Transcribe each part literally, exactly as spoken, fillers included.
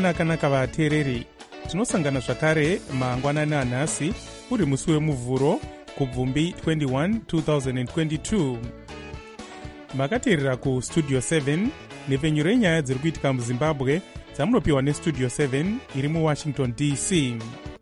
mangwanani vateereri, tinosangana zvakare mangwanani anhasi uri musi wemuvhuro kubvumbi twenty-one twenty twenty-two. Makateerera kustudio seven nepfenyuro yenyaya dziri kuitika muzimbabwe dzamunopiwa nestudio seven iri muwashington D C.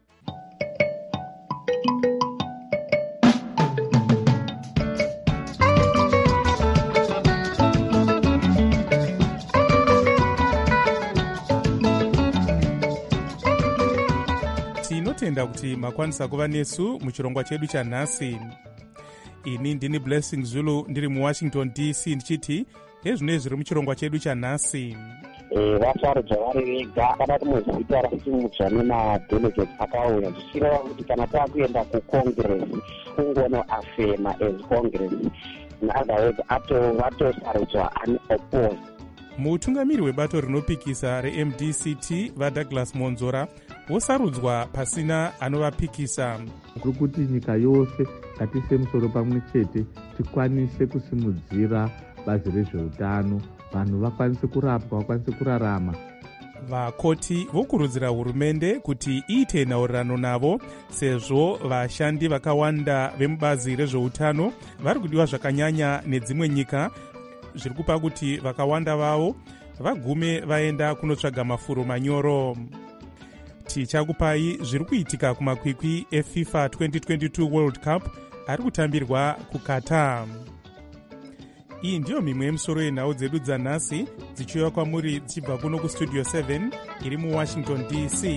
Tinotenda kuti makwanisa kuva nesu muchirongwa chedu chanhasi. Ini ndini Blessing Zulu ndiri muwashington D C ndichiti hezvino zviri muchirongwa chedu chanhasi. Vasarudzwa vari vega akadati muzita rasimudzwa nemadelegates akauya zvichireva kuti kana taakuenda kucongress kungonoafema as congress naotherwise vatosarudzwa unoppose. Mutungamiri webato rinopikisa re-M D C T vaDouglas Monzora vosarudzwa pasina anovapikisa. Kuri kuti nyika yose ngatiise musoro pamwe chete tikwanise kusimudzira bazi rezveutano, vanhu vakwanise kurapwa, vakwanise kurarama. Vakoti vokurudzira hurumende kuti iite nhaurirano navo sezvo vashandi vakawanda vemubazi rezveutano vari kudiwa zvakanyanya nedzimwe nyika, zviri kupa kuti vakawanda vavo vagume vaenda kunotsvaga mafuro manyoro. Tichakupai zviri kuitika kumakwikwi eFIFA twenty twenty-two World Cup ari kutambirwa kuQatar. Iyi ndiyo mimwe yemisoro yenhau dzedu dzanhasi dzichiuya kwamuri dzichibva kuno kustudio seven iri muwashington D C.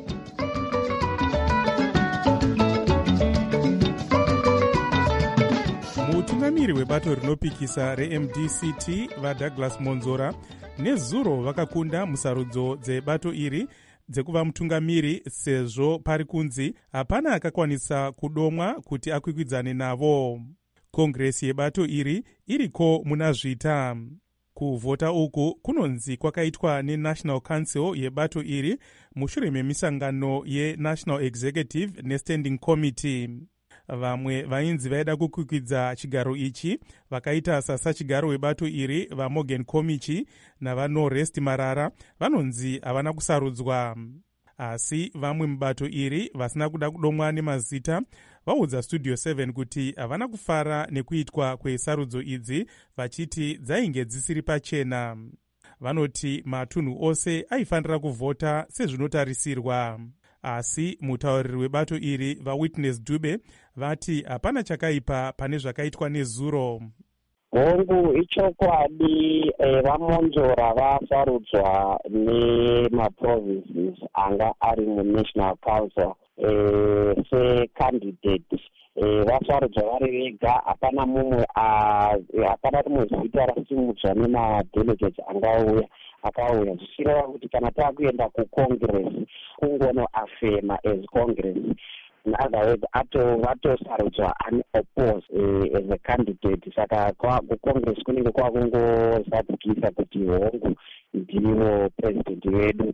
Mutungamiri webato rinopikisa re-M D C T vaDouglas Monzora nezuro vakakunda musarudzo dzebato iri dzekuva mutungamiri sezvo pari kunzi hapana akakwanisa kudomwa kuti akwikwidzane navo. Kongresi yebato iri iriko muna zvita. Kuvhota uku kunonzi kwakaitwa neNational Council yebato iri mushure memisangano yeNational Executive neStanding Committee. Vamwe vainzi vaida kukwikwidza chigaro ichi vakaita sasachigaro webato iri vaMorgan Komichi navaNorest Marara vanonzi havana kusarudzwa. Asi vamwe mubato iri vasina kuda kudomwa nemazita vaudza studio seven kuti havana kufara nekuitwa kwesarudzo idzi vachiti dzainge dzisiri pachena. Vanoti matunhu ose aifanira kuvhota sezvinotarisirwa. Asi mutauriri webato iri vaWitness Dube vati hapana chakaipa pane zvakaitwa nezuro. Hongu ichokwadi vaMonzora vasarudzwa nemaprovinces anga ari muNational Council secandidate. Vasarudzwa vari vega, hapana mumwe hapana rimwe zita rasimudzwa nemadelegates angauya akauya zvichireva kuti kana taakuenda kucongress kungonoafema as congress naotherwise vatosarudzwa unoppose as a candidate. Saka kucongress kunenge kwakungozadzikisa kuti hongu ndivo president vedu.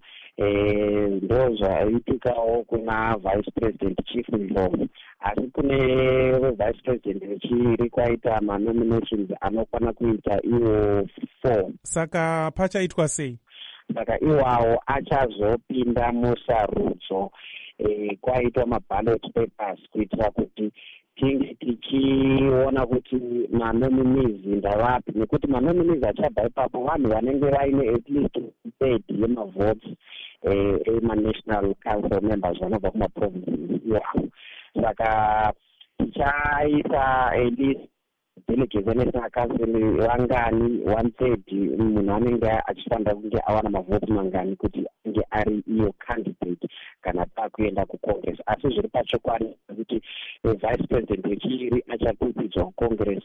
Ndo zvaiitikawo kuna vice president chief Ndlovu, asi kune vice president vechiri kwaita manominations anokwana kuita iwo four. Saka pachaitwa sei? Saka iwawo achazopinda musarudzo e, kwaitwa maballot papers kuitira kuti tinge tichiona kuti manominees ndavapi, nekuti manominees achabva ipapo vanhu vanenge vaine at least third yemavotes ema-national council members vanobva kumaprovinces iwawo. Saka tichaita at least delegates veNational Council vangani one third munhu anenge achifanira kunge awana mavhoti mangani kuti ange ari iyo candidate kana taakuenda kucongress. Asi zviri pachokwadi kuti vice president wechiri achakwikwidzwa kucongress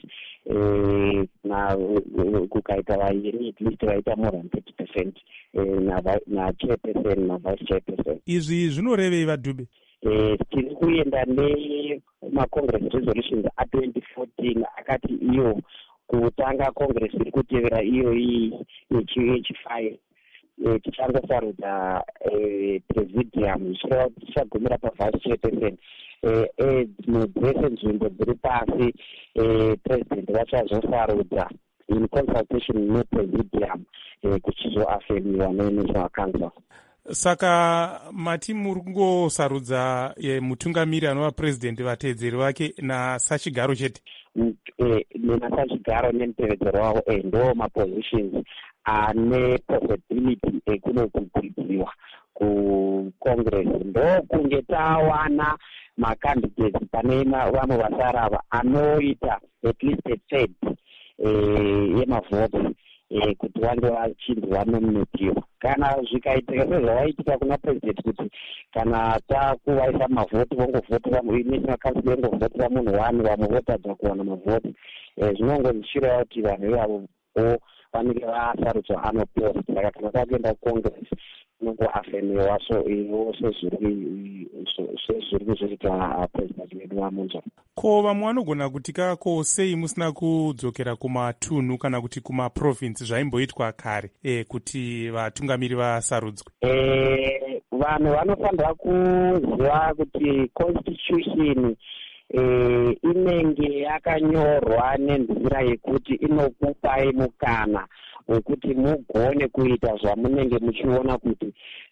kukaita vairi at least vaita more than thirty percent nachairperson navice chairperson. Izvi zvinorevei vaDube? Tiri kuenda nemacongress resolutions a20 fourteen akati iyo kutanga congress iri kutevera iyo iyi yechifive tichangosarudza presidium zvichireva kuti tichagumira pavice chairperson. Dzese nzvimbo dziri pasi president vachazosarudza in consultation nepresidium kuchizoafemiwa neNational Council. Saka mati muri kungosarudza e, mutungamiri anova purezidendi, vateedzeri vake nasachigaro chete? Nenasachigaro nemutevedzero wavo ndo mapositions ane possibility ekunokukwiridziwa kucongress. Ndo kunge tawana macandidates pane vamwe vasara ava anoita at least a third yemavhoti kuti vange vachinzi vanominatiwa. Kana zvikaitika sezvavaitika kuna president kuti kana takuvaisa mavhoti vongovhotera national council vongovhotera munhu wani, vamwe votadza kuwana mavhoti, zvinongozishirawo kuti vanhu ivavo vanenge vasarudzwa anopost. Saka kana takuenda kucongress inongoafemewa so ivo sezviri kuzoita president wedu wamunzo. Ko vamwe vanogona kutika ko sei musina kudzokera kumatunhu kana kuti kumaprovinsi zvaimboitwa kare e, kuti vatungamiri vasarudzwe? E, vanhu vanofanira kuziva kuti constitution e, inenge yakanyorwa nenzira yekuti inokupai mukana wekuti mugone kuita zvamunenge muchiona kuti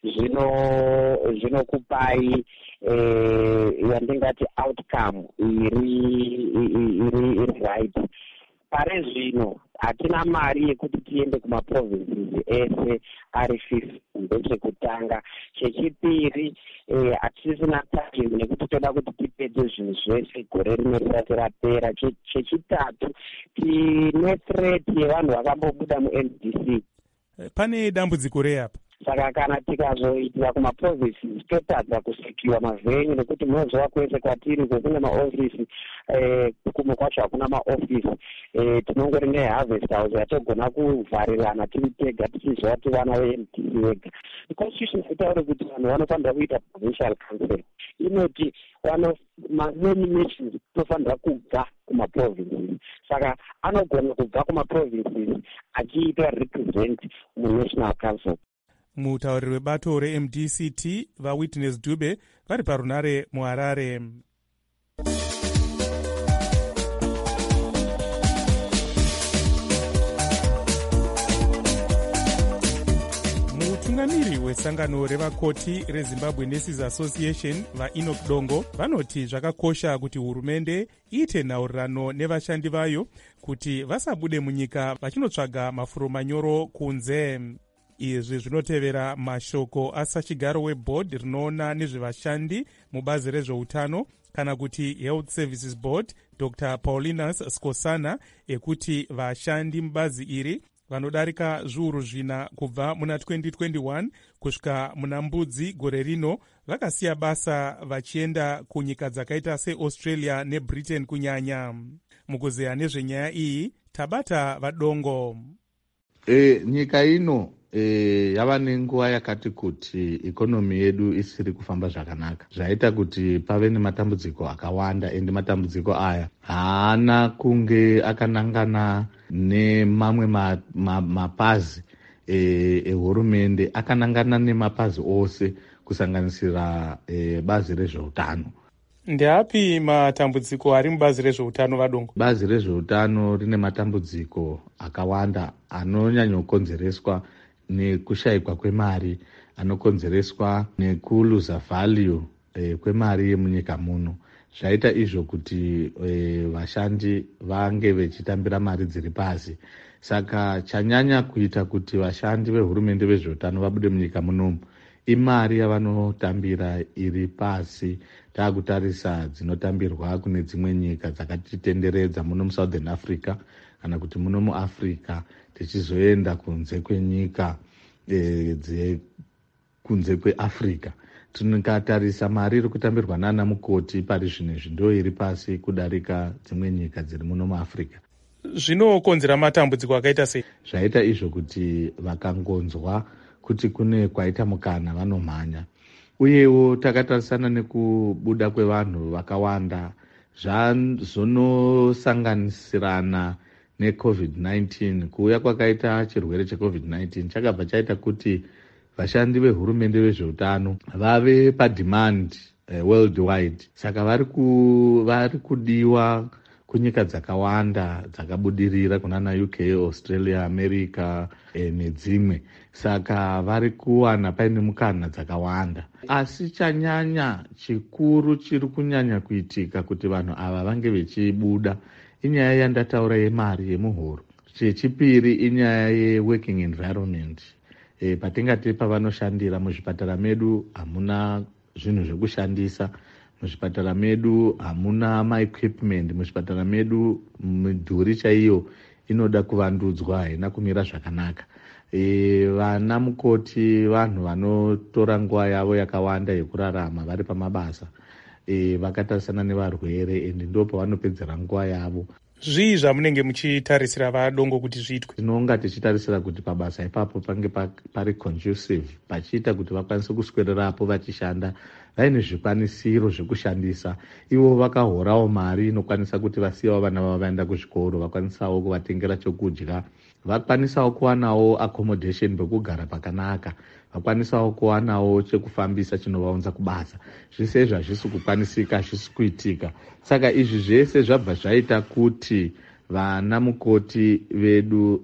zvinokupai yandingati outcome iri iri right. Pare zvino hatina mari yekuti tiende kumaprovinces ese ari fifty ndechekutanga. Chechipiri hatisisina time nekuti toda kuti tipedze zvinhu zvese gore rino risati rapera. Chechitatu tine threat yevanhu vakambobuda mu-M D C. Pane dambudziko reapa. Saka kana tikazoitira kumaprovinces totadza kusekiwa mavhenyu nekuti munoziva kwese kwatiri kwekune maofisi kumwe kwacho hakuna maofisi. Tinongori neharvest house yatogona kuvharirana tiri tega tichiziva kuti vana ve-M D C vega. Constitution itaure kuti vanhu vanofanira kuita provincial council. Inoti manominations tofanira kubva kumaprovinces. Saka anogona kubva kumaprovinces achiita represent munational council. Mutauriri webato re-M D C T vaWitness Dube vari parunare muHarare. Mutungamiri wesangano revakoti reZimbabwe Nurses Association vaEnoch Dongo vanoti zvakakosha kuti hurumende iite nhaurirano nevashandi vayo kuti vasabude munyika vachinotsvaga mafuro manyoro kunze. Izvi zvinotevera mashoko asachigaro webhodhi rinoona nezvevashandi mubazi rezveutano kana kuti Health Services Board Doctor Paulinus Skosana ekuti vashandi mubazi iri vanodarika zviuru zvina kubva muna twenty twenty-one kusvika muna Mbudzi gore rino vakasiya basa vachienda kunyika dzakaita seAustralia neBritain kunyanya. Mukuzeya nezvenyaya iyi tabata vaDongo. E, nyika ino e, yava nenguva yakati kuti ikonomi yedu isiri kufamba zvakanaka, zvaita kuti pave nematambudziko akawanda, ende matambudziko aya haana kunge akanangana nemamwe ma, ma, mapazi ehurumende, e, akanangana nemapazi ose kusanganisira e, bazi rezveutano. Ndeapi matambudziko ari mubazi rezveutano vaDongo? Bazi rezveutano rine matambudziko akawanda anonyanyokonzereswa nekushayikwa kwemari, anokonzereswa nekuluza value eh, kwemari yemunyika muno. Zvaita izvo kuti eh, vashandi vange vechitambira mari dziri pasi. Saka chanyanya kuita kuti vashandi vehurumende vezveutano vabude munyika munomu imari yavanotambira iri pasi. Taakutarisa dzinotambirwa kune dzimwe nyika dzakatitenderedza muno muSouthern Africa kana kuti muno muAfrica, tichizoenda kunze kwenyika e, dze kunze kweAfrica. Tikatarisa mari iri kutambirwa nana mukoti pari zvinezvi ndo iri pasi kudarika dzimwe nyika dziri muno muAfrica. Zvinokonzera matambudziko akaita sei? Zvaita izvo kuti vakangonzwa kuti kune kwaita mukana vanomhanya. Uyewo takatarisana nekubuda kwevanhu vakawanda zvazonosanganisirana necovid nineteen. Kuuya kwakaita chirwere checovid nineteen chakabva chaita kuti vashandi vehurumende vezveutano vave pademand uh, worldwide. Saka vari ku, vari kudiwa kunyika dzakawanda dzakabudirira kunana U K, Australia, America e, nedzimwe. Saka vari kuwana paine mukana dzakawanda. Asi chanyanya chikuru chiri kunyanya kuitika kuti vanhu ava vange vechibuda inyaya yandataura yemari yemuhoro. Chechipiri inyaya ye-working environment. E, patingati pavanoshandira muzvipatara medu hamuna zvinhu zvekushandisa, muzvipatara medu hamuna maequipment, muzvipatara medu midhuri chaiyo inoda kuvandudzwa, haina kumira zvakanaka. E, vana mukoti vanhu vanotora nguva yavo yakawanda yekurarama vari pamabasa, e, vakatarisana nevarwere ende ndo pavanopedzera nguva yavo. Zvii zvamunenge muchitarisira vadongo kuti zviitwe? Tinonga tichitarisira kuti pabasa ipapo pange pari conducive, pachiita kuti vakwanise kuswererapo vachishanda vaine zvikwanisiro zvekushandisa. Ivo vakahorawo mari inokwanisa kuti vasiyawo vana vavo vaenda kuzvikoro, vakwanisawo kuvatengera chokudya, vakwanisawo kuwanawo accommodation pekugara pakanaka, vakwanisawo kuwanawo chekufambisa chinovaunza kubasa. Zvese izvi hazvisi kukwanisika, hazvisi kuitika. Saka izvi zvese zvabva zvaita kuti vana mukoti vedu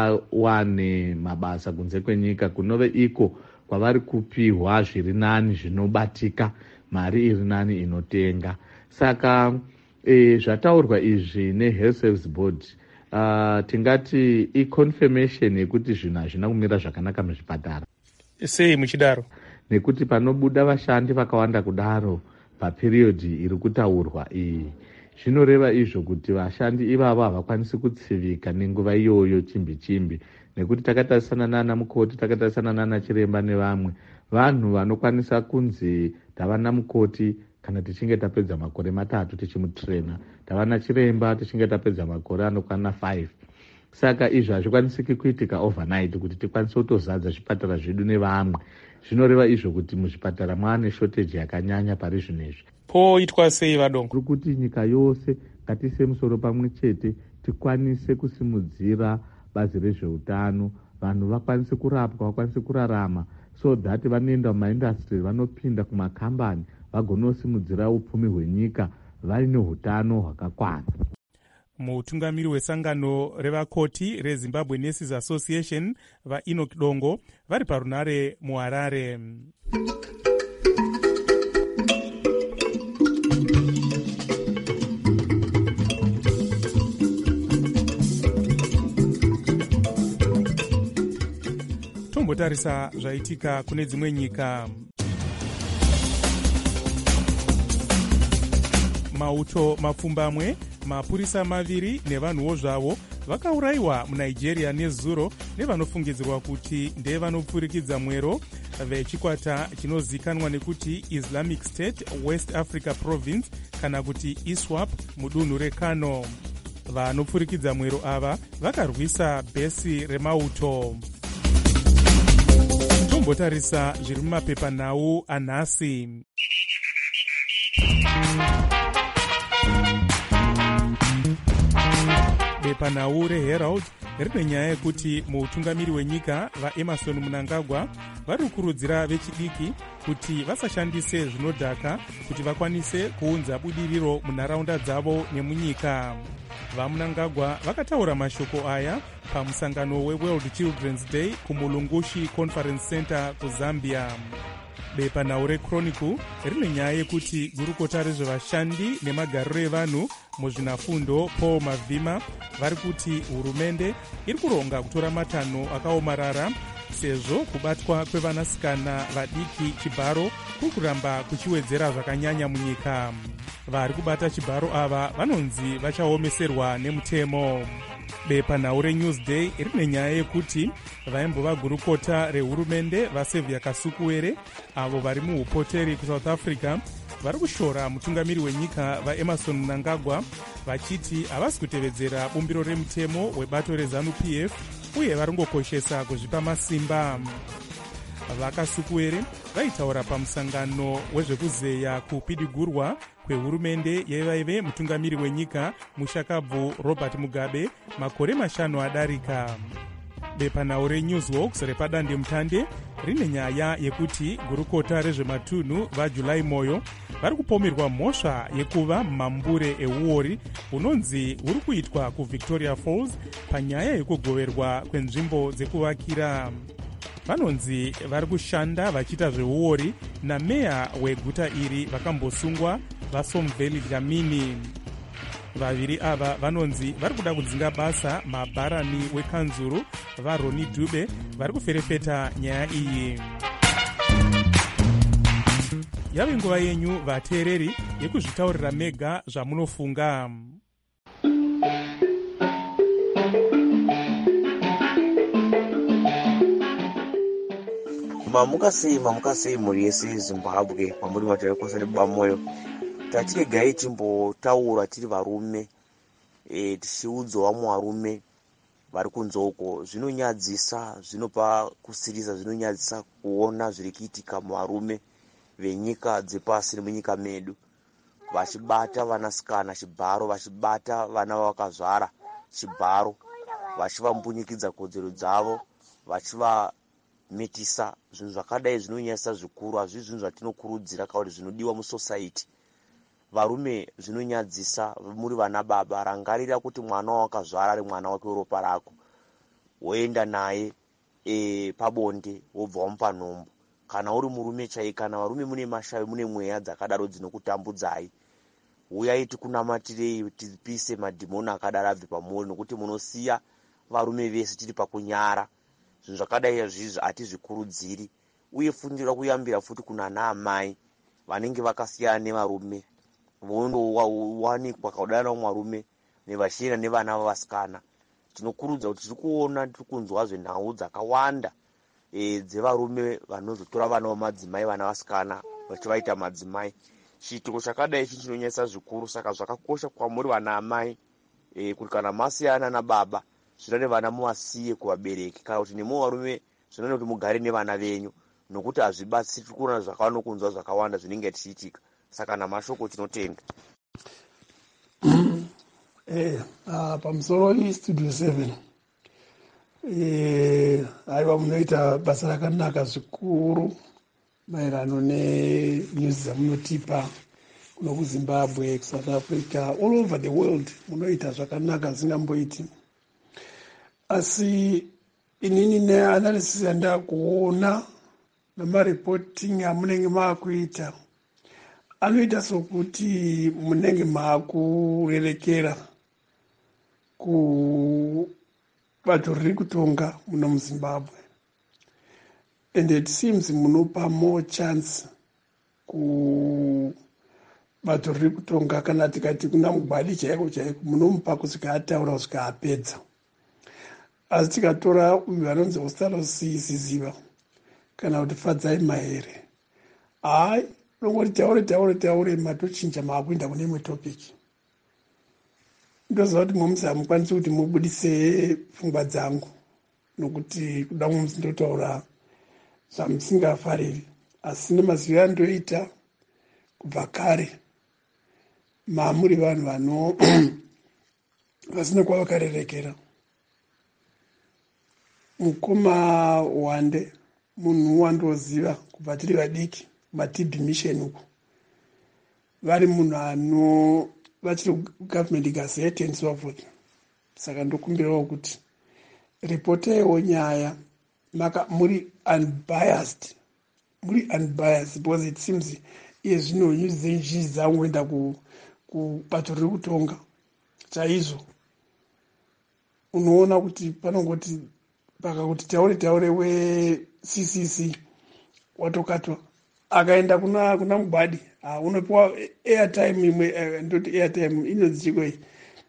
vawane mabasa kunze kwenyika, kunove iko kwavari kupiwa zviri nani zvinobatika, mari iri nani inotenga. Saka e, zvataurwa izvi neHealth Service Board uh, tingati i-confirmation yekuti zvinhu hazvina kumira zvakanaka muzvipatara. Sei muchidaro? Nekuti panobuda vashandi vakawanda kudaro paperiodhi iri kutaurwa iyi, zvinoreva izvo kuti vashandi ivavo havakwanisi kutsivika nenguva iyoyo chimbi chimbi, nekuti takatarisana nana mukoti, takatarisana nana chiremba nevamwe vanhu vanokwanisa kunzi tavana mukoti kana tichinge tapedza makore matatu tichimutrena, tavana chiremba tichinge tapedza makore anokwana five. Saka izvi hazvikwanisiki kuitika overnight kuti tikwanise kutozadza zvipatara zvedu nevamwe. Zvinoreva izvo kuti muzvipatara mwane shortage yakanyanya pari zvinezvi. Poitwa sei vadongo? Kuri kuti nyika yose ngatiise musoro pamwe chete tikwanise kusimudzira bazi rezveutano, vanhu vakwanise kurapwa, vakwanise kurarama, so that vanoenda mumaindastry, vanopinda kumakambani, vagonosimudzira upfumi hwenyika vaine hutano hwakakwana. Mutungamiri wesangano revakoti reZimbabwe Nurses Association vaEnoch Dongo vari parunare muHarare. Tombotarisa zvaitika kune dzimwe nyika. Mauto mapfumbamwe, mapurisa maviri nevanhuwo zvavo vakaurayiwa muNigeria nezuro nevanofungidzirwa kuti ndevanopfurikidza mwero vechikwata chinozikanwa nekuti Islamic State West Africa Province kana kuti ISWAP mudunhu reKano. Vanopfurikidza mwero ava vakarwisa bhesi remauto. Tombotarisa zviri mumapepanhau anhasi. Bepanhau reHerald rine nyaya yekuti muutungamiri wenyika vaEmerson Mnangagwa vari kukurudzira vechidiki kuti vasashandise zvinodhaka kuti vakwanise kuunza budiriro munharaunda dzavo nemunyika. VaMnangagwa vakataura mashoko aya pamusangano weWorld Children's Day kuMulungushi Conference Center kuZambia. Bepanhau reChronicle rine nyaya yekuti gurukota rezvevashandi nemagariro evanhu muzvinafundo Paul Mavhima vari kuti hurumende iri kuronga kutora matanho akaomarara sezvo kubatwa kwevanasikana vadiki chibharo kuri kuramba kuchiwedzera zvakanyanya munyika. Vari kubata chibharo ava vanonzi vachaomeserwa nemutemo. Bepanhau reNewsday rine nyaya yekuti vaimbova gurukota rehurumende vaSevia Kasukuwere avo vari muupoteri kuSouth Africa vari kushora mutungamiri wenyika vaEmerson Mnangagwa vachiti havasi kutevedzera bumbiro remutemo webato reZANU-P F uye vari ngokoshesa kuzvipa masimba. VaKasukuwere vaitaura pamusangano wezvekuzeya kupidigurwa kwehurumende yevaive mutungamiri wenyika mushakabvu Robert Mugabe makore mashanu adarika. Bepanhau reNewswalks repadandemutande rine nyaya yekuti gurukota rezvematunhu vajuly moyo vari kupomerwa mhosva yekuva mambure euori unonzi huri kuitwa kuvictoria falls panyaya yekugoverwa kwenzvimbo dzekuvakira. Vanonzi vari kushanda vachiita zveuori nameya weguta iri vakambosungwa vaSomveli Dlamini. Vaviri ava vanonzi vari kuda kudzinga basa mabharani wekanzuru vaRoni Dube vari kuferefeta nyaya iyi. Yave nguva yenyu vateereri yekuzvitaurira mega zvamunofunga. Mamuka sei mamuka sei mhuri yese Zimbabwe kwamuri matarakosa neBamoyo. Tatiregai timbotaura tiri varume e, tichiudzawo vamwe varume vari kunze uko. Zvinonyadzisa, zvinopa kusirisa, zvinonyadzisa kuona zviri kuitika muvarume venyika dzepasi nemunyika medu vachibata vanasikana chibharo, vachibata vana vakazvara chibharo, vachivambunyikidza kodzero dzavo, vachivamitisa. Zvinhu zvakadai zvinonyadzisa zvikuru. Hazvi zvinhu zvatinokurudzira kana kuti zvinodiwa musociety. Varume zvinonyadzisa. Muri vana baba, rangarira kuti mwana wakazvara ari mwana wake weropa rako, woenda naye e, pabonde wobva wamupa nhombo. Kana uri murume chai, kana varume mune mashavi, mune mweya dzakadaro dzinokutambudzai, uyai tikunamatire tipise madhimoni akadaro abve pamuri, nokuti munosiya varume vese tiri pakunyara. Zvinhu zvakadai izvizvi hatizvikurudziri. Uye fundira kuyambira futi kuna ana amai vanenge vakasiyana nevarume, vondowanikwa kaudana mwarume nevachienda nevana vavasikana. Tinokurudza kuti tiri kuona, tiri kunzwa zvenhau dzakawanda e, dzevarume vanozotora vana vamadzimai, vana vasikana vachivaita madzimai. Chiitiko chakadai ichi chinonyanyisa zvikuru. Saka zvakakosha kwamuri vana amai e, kuti kana masiyana nababa, zvinode vana muvasiye kuvabereki, kana kuti nemo varume zvinode kuti mugare nevana venyu, nokuti hazvibatsiri. Tiri kuona zvakanokunzwa zvakawanda zvinenge tichiitika. Saka namashoko tinotenda. eh uh, pamusoro istudio seven eh aiwa munoita basa rakanaka zvikuru maerano nenews dzamunotipa kuno kuZimbabwe, South Africa, all over the world. Munoita zvakanaka zvingamboiti. Asi inini neanalysis yandakuona namareporting amunenge maakuita anoita sokuti munenge maakurerekera kubato riri kutonga muno muZimbabwe, and it seems munopa more chance kubato riri kutonga. Kana tikati kuna Mugwadi chaiko chaiko munomupa kusvika ataura kusvika apedza. Asi tikatora uyu vanonzi Ostaros Ziziva kana kuti Fadzai Mahere, hai nongoti taure taure taure matochinja maakuenda kune imwe topic. Ndoziva kuti momusi hamukwanisi kuti mubudise pfungwa dzangu, nokuti kuda momusi ndotaura zvamusingafariri. Asi nemazivo andoita kubva kare, maamuri vanhu vano vasina kwavakarerekera. Mukoma Wande munhu wandoziva kubva tiri vadiki maT B mission uko, vari munhu ano vachiri government gazette and so forth. Saka ndokumbirawo kuti ripotaiwo nyaya maka muri unbiased, muri unbiased, because it seems iye zvino news zenji dzangoenda kubato riri kutonga chaizvo. Unoona kuti panongoti pakakuti taure taure we-C C C watokatwa akaenda kuna kuna Mugwadi, ah unopiwa airtime imwe, ndoti airtime inonzi chikoi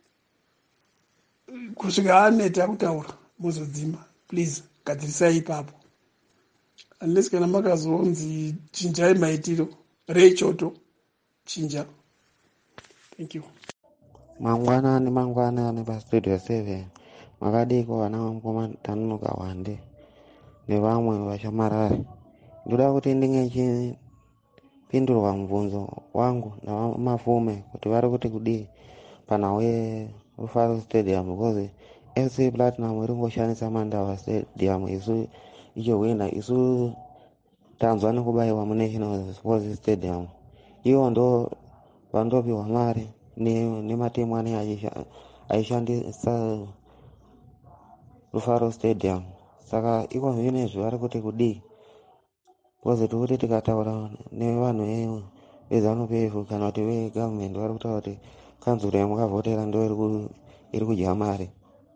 kusvika aneta kutaura mozodzima. Please gadzirisai ipapo, unless kana makazonzi chinjai maitiro rechoto chinja. Thank you. Mangwanani mangwanani pa studio seven makadiko vana vamukoma Tanuka Wande nevamwe vashamarari. Ndoda kuti ndinge chipindurwa mubvunzo wangu namafume kuti vari kuti kudii pana we Rufaro Stadium, because F C Platinum iri ngoshandisa Mandawa Stadium isu icho wina isu tanzwa nikubayiwa mu National Sports Stadium. Iwo ndo vandopiwa mari ni, ni matimu ane aishandisa Rufaro Stadium. Saka iko zvinezvi vari kuti kudi poziti kuti tikataura nevanhu vezanu pefu kana kuti vegovernment vari kutaura kuti kanzuro yamukavhotera ndo iri kudya mari.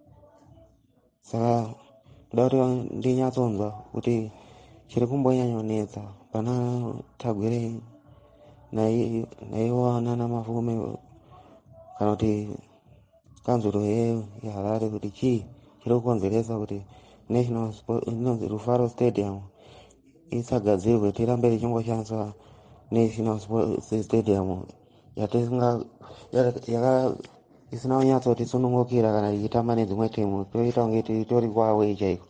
Saka kuda kuti ndinyatsonzwa kuti chiri kumbonyanyonetsa pana Tagwere naiwo nana Mafume kana kuti kanzuro yeHarare kuti chii chiri kukonzeresa kuti National Sport Rufaro Stadium isagadzirwe tirambe tichingoshandisa National Sports Stadium yatisinga yaka isina kunyatsoti sunungukira kana ichitamba nedzimwe timu toita kunge tori kwawe ichaiko.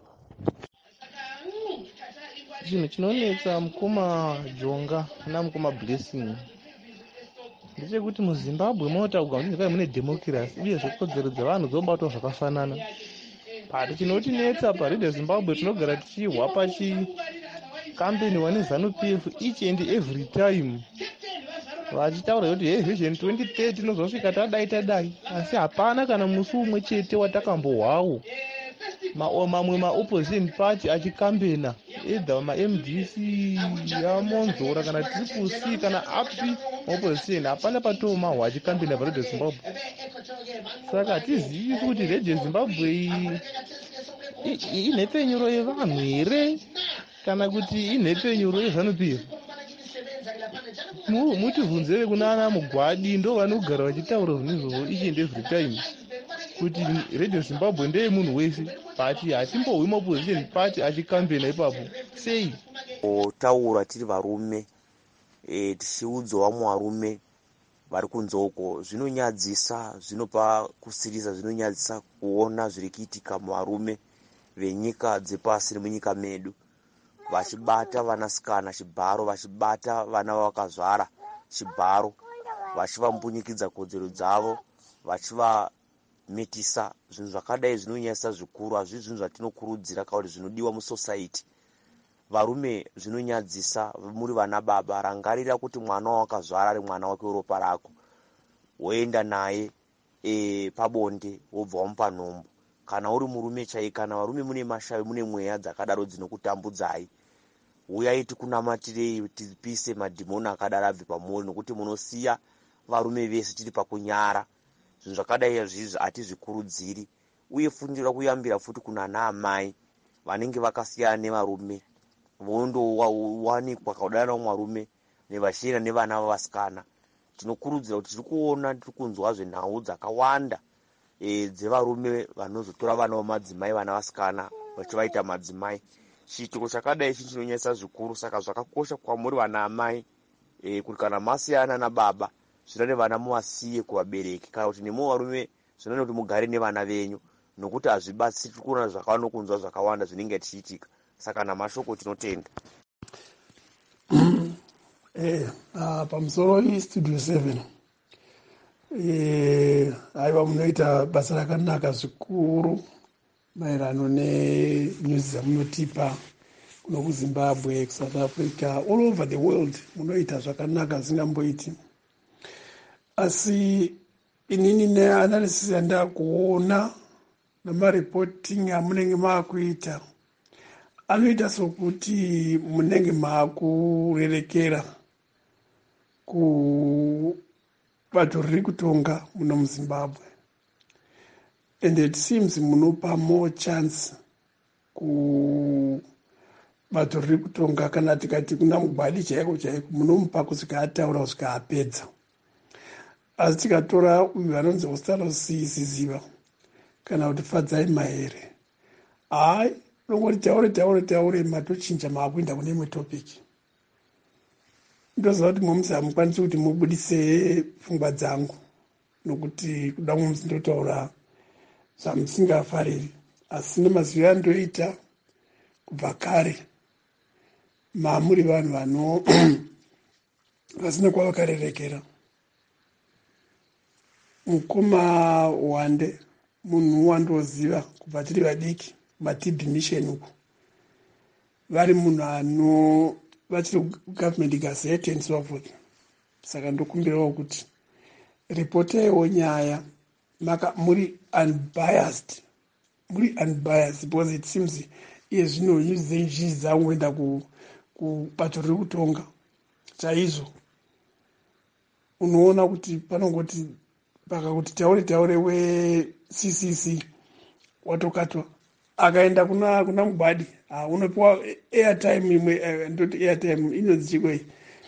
Chinhu chinonetsa mukoma Jonga namukoma Blessing ndechekuti muZimbabwe munotaurwa kuti nyika mune democracy uye zvikodzero dzevanhu dzobatwa zvakafanana. Pari chinotinetsa paRedio Zimbabwe tinogara tichihwa pachikambeniwa neZanu-P F each and every time vachitaura kuti hey vision twenty thirty inozosvika tadai tadai, asi hapana kana musi umwe chete watakambohwawo mamwe maopposition party achikambena either ma-M D C yaMonzora kana Triple C kana api opposition, hapana patomahwa achikambena paRedio Zimbabwe. Saka hatizivi kuti Radio Zimbabwe inhepenyuro yevanhu here kana kuti inhepenyuro yeZanu-P F. Mutivhunze kunana Mugwadi ndo vanogara vachitaura zvinhu each and every time kuti Radio Zimbabwe ndeye munhu wese, but hatimbohwi maopposition party achikambena ipapo sei. Taura tiri varume e, tichiudzawo vamwe varume vari kunze uko, zvinonyadzisa, zvinopa kusirisa, zvinonyadzisa kuona zviri kuitika muvarume venyika dzepasi nemunyika medu vachibata vanasikana chibharo, vachibata vana vakazvara chibharo, vachivambunyikidza kodzero dzavo, vachivamitisa. Zvinhu zvakadai zvinonyadzisa zvikuru, hazvi zvinhu zvatinokurudzira kana kuti zvinodiwa musociety. Varume zvinonyadzisa, muri vana baba, rangarira kuti mwana wakazvara ari mwana wake weropa rako, woenda naye e, pabonde wobva wamupa nhombo. Kana uri murume chai, kana varume mune mashavi, mune mweya dzakadaro dzinokutambudzai, uyai tikunamatire tipise madhimoni akadaro abve pamuri, nokuti munosiya varume vese tiri pakunyara. Zvinhu zvakadai izvizvi hatizvikurudziri, uye fundira kuyambira futi kuna ana amai vanenge vakasiyana nevarume vondowanikwa kaudana mwarume nevashira nevana vavasikana. Tinokurudzira kuti tiri kuona, tiri kunzwa zvenhau dzakawanda e, dzevarume vanozotora vana vamadzimai, vana vasikana vachivaita madzimai. Chiitiko chakadai ichi chinonyadzisa zvikuru. Saka zvakakosha kwamuri vana amai e, kuti kana masiyana nababa zvinane vana muvasiye kuvabereki, kana kuti nemo varume zvinane kuti mugare nevana venyu, nokuti hazvibatsiri kuona zvakawanda kunzwa zvakawanda zvinenge tichiitika. Saka namashoko tinotenda. eh uh, pamusoro iStudio seven eh aiwa munoita basa rakanaka zvikuru maerano nenews dzamunotipa kuno kuZimbabwe, kuSouth Africa, all over the world. Munoita zvakanaka zingamboiti, asi inini neanalysis yandakuona namareporting amunenge maakuita anoita sokuti munenge maakurerekera kubato riri kutonga muno muZimbabwe, and it seems munopa more chance kubato riri kutonga. Kana tikati kuna Mugwadi chaiko chaiko munomupa kusvika ataura kusvika apedza, asi tikatora uyu vanonzi Ostaloziziva kana kuti Fadzai Mahere, hai nongoti taure taure taure matochinja maakuenda kune imwe topic. Ndoziva kuti momusi hamukwanisi kuti mubudise pfungwa dzangu, nokuti kuda momusi ndotaura zvamusingafariri, asi nemazivo andoita kubva kare maamuri vanhu vano vasina kwavakarerekera. Mukoma Wande munhu wandoziva kubva tiri vadiki maTB mission uko, vari munhu ano vachiri government gazette and so forth. Saka ndokumbirawo kuti ripotaiwo nyaya maka muri unbiased, muri unbiased because it seems iye zvino nyuzi dzenjii dzangoenda kubato riri kutonga chaizvo. Unoona kuti panongoti pakakuti taure taure we-C C C watokatwa akaenda kuna kuna mugwadi ah, unopiwa airtime imwe ndoti airtime inonzi chikwei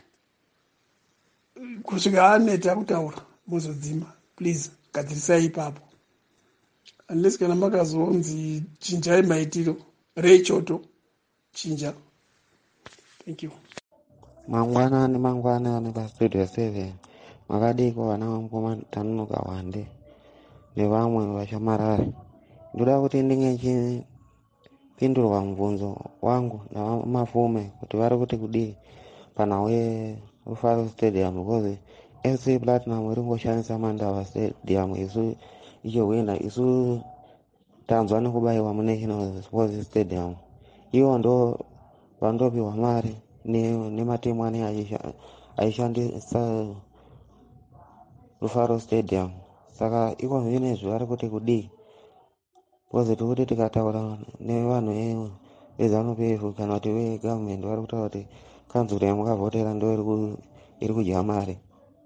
kusvika aneta kutaura muzodzima. Please gadzirisai ipapo unless kana makazonzi chinjai maitiro rechoto chinja. Thank you. Mangwanani mangwanani pa studio seven makadiko vana vamukoma tanuka wande nevamwe vashamarari. Ndoda kuti ndinge chipindurwa mubvunzo wangu namafume kuti vari kuti kudii pana we Rufaro Stadium because F C Platinum iri ngoshandisa Mandava Stadium isu icho wina isu tanzwa nekubayiwa muNational Sports Stadium. Iwo ndo vandopiwa mari nematimu ane aishandisa Rufaro Stadium. Saka iko zvinezvi vari kuti kudii because tikuti tikataura nevanhu vezanu-P F kana kuti vegovernment vari kutaura kuti kanzuro yamukavhotera ndo iri kudya mari.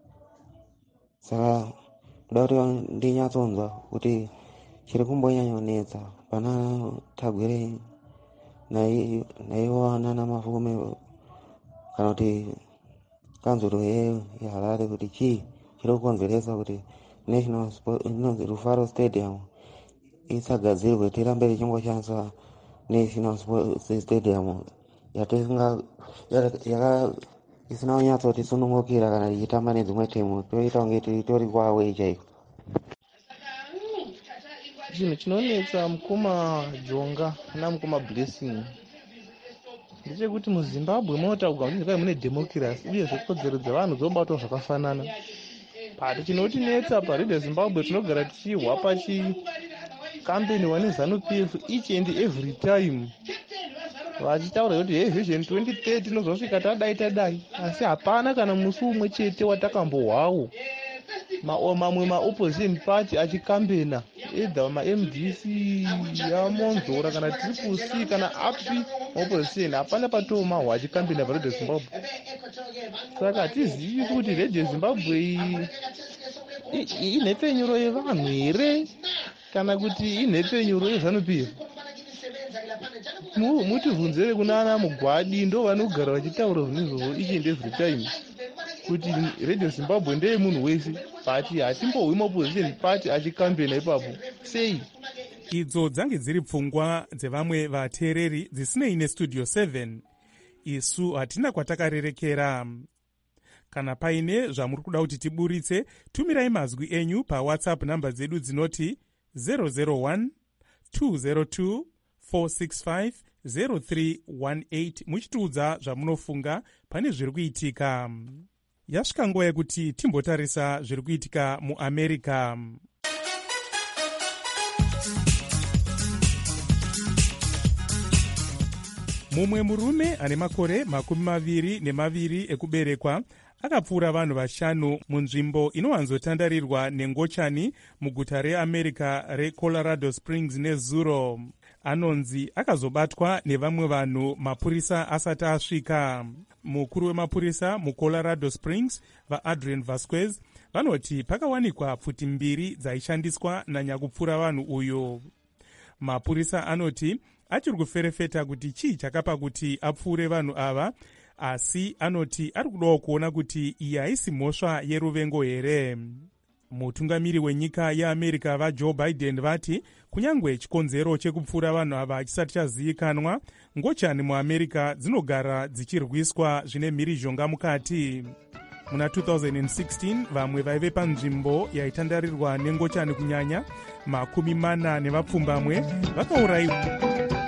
Saka ndoda kuti ndinyatsonzwa kuti chiri kumbonyanyonetsa pana Tagwire naiwo nana Mafume kana kuti kanzuro yeHarare kuti chii chiri kukonzeresa kuti National Rufaro Stadium isagadzirwe tirambe tichingoshandisa National Sports Stadium yatisinga yaka isina kunyatsoti sunungukira kana tichitamba nedzimwe timu toita kunge tori kwawe chaiko. Chinhu chinonetsa mukoma Jonga namukoma Blessing ndechekuti muZimbabwe munotaurwa kuti kai mune democracy uye zvikodzero dzevanhu dzobatwa zvakafanana. Pati chinotinetsa paRedio Zimbabwe tinogara tichihwa pachikambeni wane ZANU-P F each and every time vachitaura kuti hey vision twenty thirty inozosvika tadai tadai, asi hapana kana musi umwe chete watakambohwawo mamwe maopposition party achikambena either ma-M D C yamonzora kana Triple C kana api opposition, hapana patomahwa achikambena paRedio Zimbabwe. Saka hatizivi kuti Radio Zimbabwe inhepfenyuro yevanhu here kana kuti inhepfenyuro yeZANU-P F. Mutivhunzire kuna ana Mugwadi, ndo vanogara vachitaura zvinhu each and every time kuti Radio Zimbabwe ndeye munhu wese, but hatimbohwi maopposition party achikambena ipapo sei. Idzo dzange dziri pfungwa dzevamwe vateereri dzisinei nestudio seven. Isu hatina kwatakarerekera. Kana paine zvamuri kuda kuti tiburitse, tumirai mazwi enyu paWhatsApp namba dzedu dzinoti zero zero one two zero two four six five zero three one eight muchitiudza zvamunofunga pane zviri kuitika. Yasvika nguva yekuti timbotarisa zviri kuitika muAmerica. Mumwe murume ane makore makumi maviri nemaviri ekuberekwa akapfuura vanhu vashanu munzvimbo inowanzotandarirwa nengochani muguta reAmerica reColorado Springs nezuro. Anonzi akazobatwa nevamwe vanhu mapurisa asati asvika. Mukuru wemapurisa muColorado Springs vaAdrian Vasquez vanoti pakawanikwa pfuti mbiri dzaishandiswa nanyakupfuura vanhu uyo. Mapurisa anoti achiri kuferefeta kuti chii chakapa kuti apfuure vanhu ava, asi anoti ari kudawo kuona kuti iyi haisi mhosva yeruvengo here. Mutungamiri wenyika yeAmerica vaJoe Biden vati kunyange chikonzero chekupfuura vanhu ava chisati chazivikanwa, ngochani muAmerica dzinogara dzichirwiswa zvine mhirizhonga mukati. Muna two thousand sixteen vamwe vaive panzvimbo yaitandarirwa nengochani kunyanya makumi mana nevapfumbamwe vakaurayiwa.